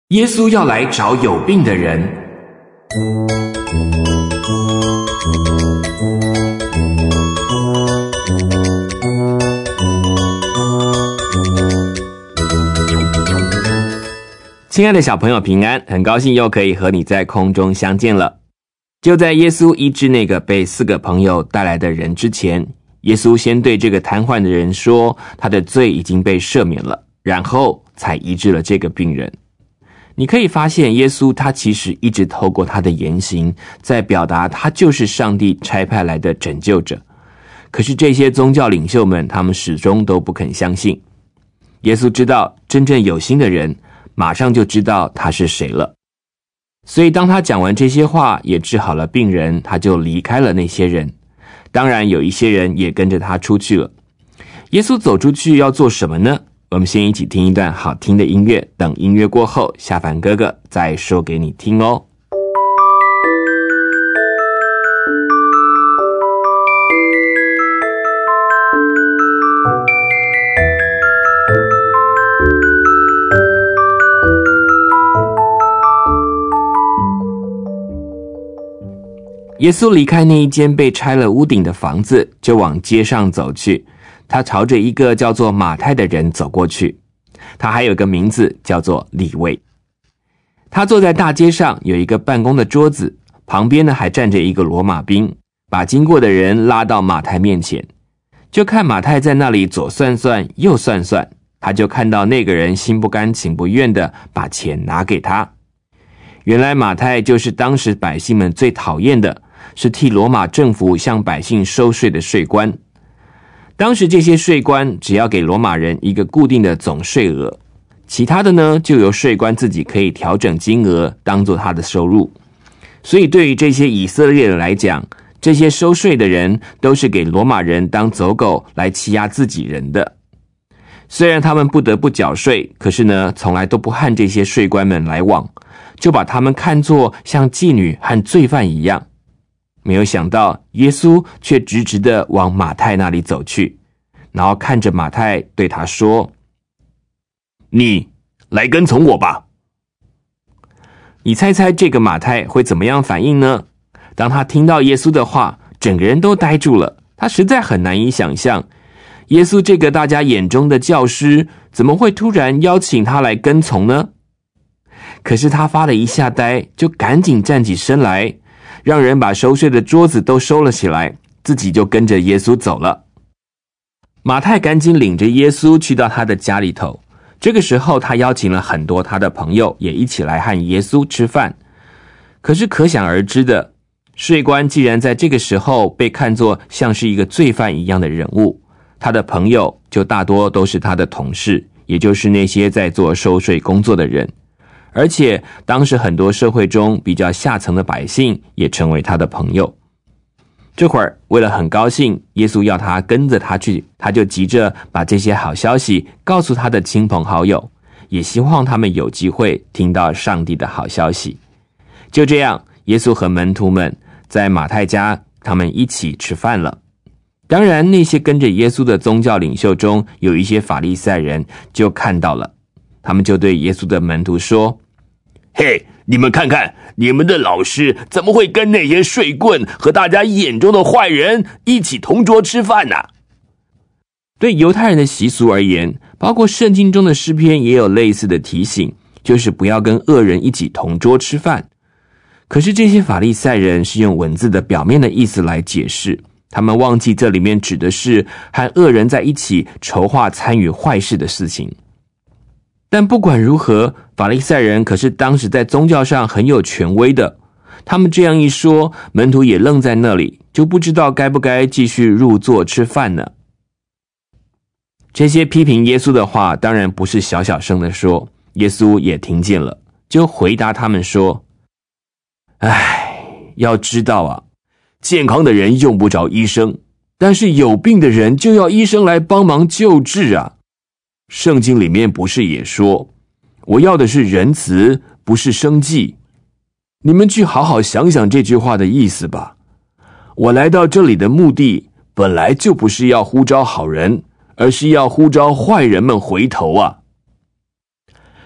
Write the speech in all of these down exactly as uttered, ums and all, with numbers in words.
耶稣要来找有病的人。亲爱的小朋友平安，很高兴又可以和你在空中相见了。就在耶稣医治那个被四个朋友带来的人之前，耶稣先对这个瘫痪的人说他的罪已经被赦免了，然后才医治了这个病人。你可以发现耶稣他其实一直透过他的言行在表达他就是上帝差派来的拯救者。可是这些宗教领袖们他们始终都不肯相信。耶稣知道真正有心的人马上就知道他是谁了，所以当他讲完这些话也治好了病人，他就离开了那些人。当然有一些人也跟着他出去了。耶稣走出去要做什么呢？我们先一起听一段好听的音乐，等音乐过后，夏凡哥哥再说给你听哦。耶稣离开那一间被拆了屋顶的房子，就往街上走去。他朝着一个叫做马太的人走过去，他还有个名字叫做利未。他坐在大街上，有一个办公的桌子，旁边呢还站着一个罗马兵，把经过的人拉到马太面前。就看马太在那里左算算右算算，他就看到那个人心不甘情不愿的把钱拿给他。原来马太就是当时百姓们最讨厌的，是替罗马政府向百姓收税的税官。当时这些税官只要给罗马人一个固定的总税额，其他的呢就由税官自己可以调整金额当作他的收入。所以对于这些以色列人来讲，这些收税的人都是给罗马人当走狗来欺压自己人的。虽然他们不得不缴税，可是呢从来都不和这些税官们来往，就把他们看作像妓女和罪犯一样。没有想到耶稣却直直地往马太那里走去，然后看着马太对他说，你来跟从我吧。你猜猜这个马太会怎么样反应呢？当他听到耶稣的话，整个人都呆住了。他实在很难以想象，耶稣这个大家眼中的教师怎么会突然邀请他来跟从呢？可是他发了一下呆，就赶紧站起身来，让人把收税的桌子都收了起来，自己就跟着耶稣走了。马太赶紧领着耶稣去到他的家里头。这个时候他邀请了很多他的朋友也一起来和耶稣吃饭。可是可想而知的，税官既然在这个时候被看作像是一个罪犯一样的人物，他的朋友就大多都是他的同事，也就是那些在做收税工作的人。而且当时很多社会中比较下层的百姓也成为他的朋友。这会儿为了很高兴耶稣要他跟着他去，他就急着把这些好消息告诉他的亲朋好友，也希望他们有机会听到上帝的好消息。就这样，耶稣和门徒们在马太家他们一起吃饭了。当然那些跟着耶稣的宗教领袖中有一些法利赛人就看到了，他们就对耶稣的门徒说， 嘿，你们看看，你们的老师怎么会跟那些税棍和大家眼中的坏人一起同桌吃饭呢？ 对犹太人的习俗而言，包括圣经中的诗篇也有类似的提醒，就是不要跟恶人一起同桌吃饭。可是这些法利赛人是用文字的表面的意思来解释，他们忘记这里面指的是和恶人在一起筹划参与坏事的事情。但不管如何，法利赛人可是当时在宗教上很有权威的，他们这样一说，门徒也愣在那里，就不知道该不该继续入座吃饭呢。这些批评耶稣的话当然不是小小声的说，耶稣也听见了，就回答他们说，唉，要知道啊，健康的人用不着医生，但是有病的人就要医生来帮忙救治啊。圣经里面不是也说，我要的是仁慈，不是生计。你们去好好想想这句话的意思吧。我来到这里的目的本来就不是要呼召好人，而是要呼召坏人们回头啊。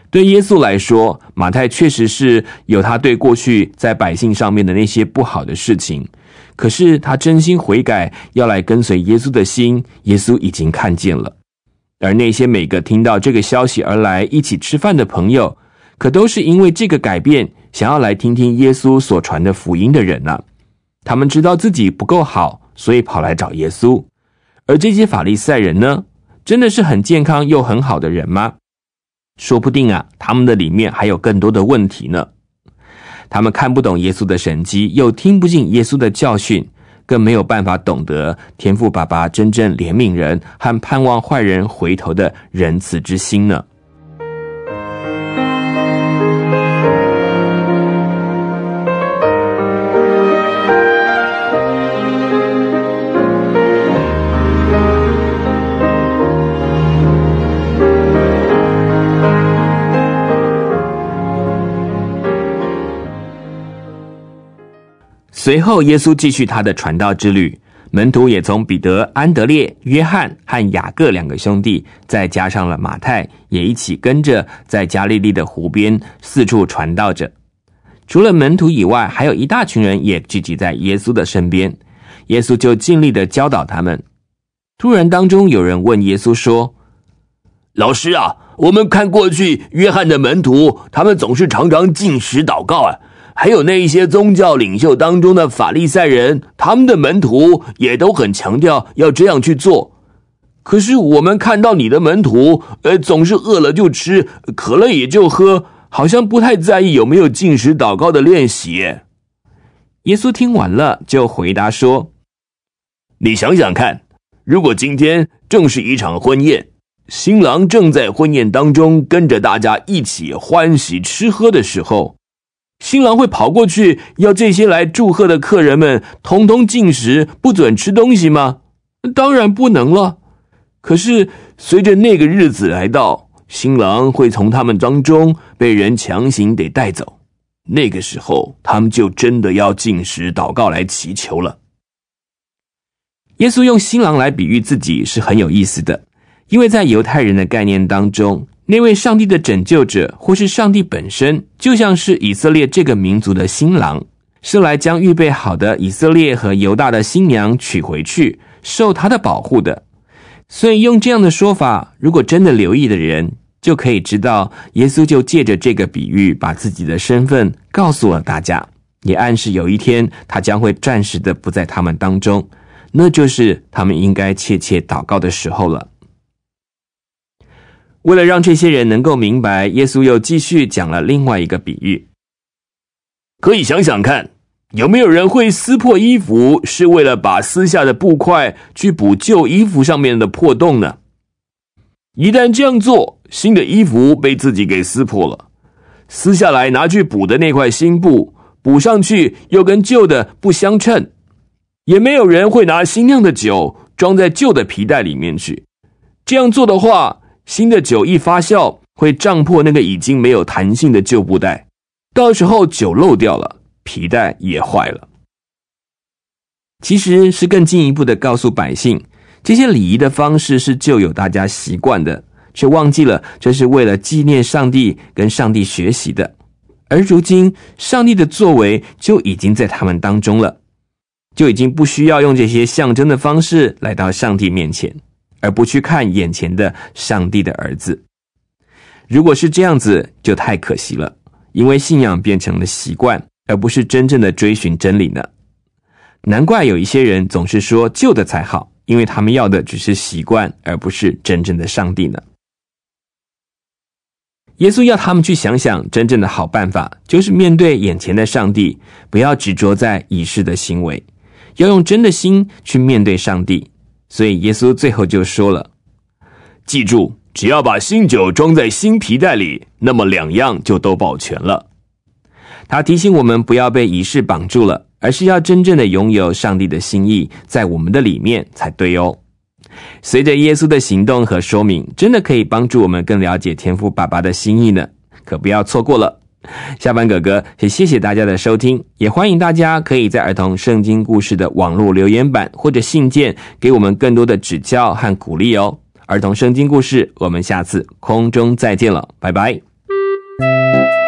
对耶稣来说，马太确实是有他对过去在百姓上面的那些不好的事情，可是他真心悔改要来跟随耶稣的心，耶稣已经看见了。而那些每个听到这个消息而来一起吃饭的朋友，可都是因为这个改变想要来听听耶稣所传的福音的人啊。他们知道自己不够好，所以跑来找耶稣。而这些法利赛人呢，真的是很健康又很好的人吗？说不定啊，他们的里面还有更多的问题呢。他们看不懂耶稣的神迹，又听不进耶稣的教训，更没有办法懂得天父爸爸真正怜悯人和盼望坏人回头的仁慈之心呢。随后耶稣继续他的传道之旅，门徒也从彼得、安德烈、约翰和雅各两个兄弟，再加上了马太，也一起跟着在加利利的湖边四处传道着。除了门徒以外，还有一大群人也聚集在耶稣的身边，耶稣就尽力的教导他们。突然当中有人问耶稣说： 老师啊，我们看过去约翰的门徒，他们总是常常禁食祷告啊，还有那一些宗教领袖当中的法利赛人，他们的门徒也都很强调要这样去做。可是我们看到你的门徒，呃，总是饿了就吃，渴了也就喝，好像不太在意有没有禁食祷告的练习。 耶稣听完了，就回答说： 你想想看，如果今天正是一场婚宴，新郎正在婚宴当中跟着大家一起欢喜吃喝的时候，新郎会跑过去要这些来祝贺的客人们统统禁食，不准吃东西吗？当然不能了。可是随着那个日子来到，新郎会从他们当中被人强行得带走，那个时候他们就真的要禁食祷告来祈求了。 耶稣用新郎来比喻自己是很有意思的，因为在犹太人的概念当中，那位上帝的拯救者或是上帝本身，就像是以色列这个民族的新郎，是来将预备好的以色列和犹大的新娘娶回去，受他的保护的。所以用这样的说法，如果真的留意的人，就可以知道耶稣就借着这个比喻把自己的身份告诉了大家，也暗示有一天他将会暂时的不在他们当中，那就是他们应该切切祷告的时候了。为了让这些人能够明白，耶稣又继续讲了另外一个比喻。 可以想想看，有没有人会撕破衣服，是为了把撕下的布块去补旧衣服上面的破洞呢？一旦这样做，新的衣服被自己给撕破了，撕下来拿去补的那块新布，补上去又跟旧的不相称。也没有人会拿新酿的酒装在旧的皮袋里面去，这样做的话，新的酒一发酵，会胀破那个已经没有弹性的旧布袋，到时候酒漏掉了，皮带也坏了。 其实是更进一步的告诉百姓，这些礼仪的方式是旧有大家习惯的，却忘记了这是为了纪念上帝跟上帝学习的。而如今上帝的作为就已经在他们当中了，就已经不需要用这些象征的方式来到上帝面前，而不去看眼前的上帝的儿子。如果是这样子，就太可惜了，因为信仰变成了习惯，而不是真正的追寻真理呢。难怪有一些人总是说旧的才好，因为他们要的只是习惯，而不是真正的上帝呢。耶稣要他们去想想，真正的好办法就是面对眼前的上帝，不要执着在仪式的行为，要用真的心去面对上帝。所以耶稣最后就说了， 记住，只要把新酒装在新皮袋里，那么两样就都保全了。 他提醒我们不要被仪式绑住了，而是要真正的拥有上帝的心意在我们的里面才对哦。随着耶稣的行动和说明，真的可以帮助我们更了解天父爸爸的心意呢，可不要错过了。下班哥哥也谢谢大家的收听，也欢迎大家可以在儿童圣经故事的网络留言板或者信件给我们更多的指教和鼓励哦。儿童圣经故事，我们下次空中再见了，拜拜。 了。